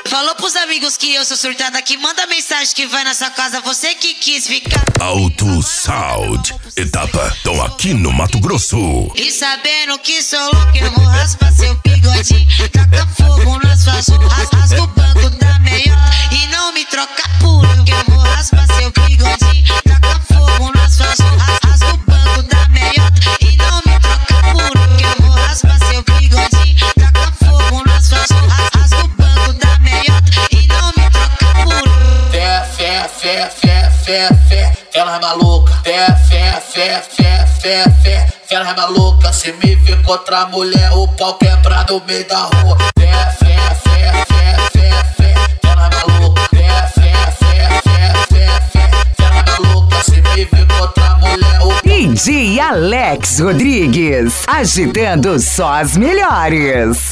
Falou pros amigos que eu sou surtada aqui, manda mensagem que vai na sua casa, você que quis ficar. Alto Sound, etapa, tão aqui no Mato Grosso. E sabendo que sou louco, eu vou raspar seu bigodinho, taca fogo nas suas roupas, rasga o banco da meiota e não me troca puro, que eu vou raspar seu bigodinho, taca fogo nas suas roupas, rasga o banco da meiota e não me troca puro, que eu vou raspar seu bigodinho, taca fogo nas suas roupas, rasga o banco da meiota e não me troca puro. Fé, ela é maluca. Fé, ela é maluca. Se me ver com outra mulher, o pau quebra no meio da rua. Fé, ela é maluca. Fé, ela é maluca. Se me ver com outra mulher, o DJ Alex Rodrigues, agitando só as melhores.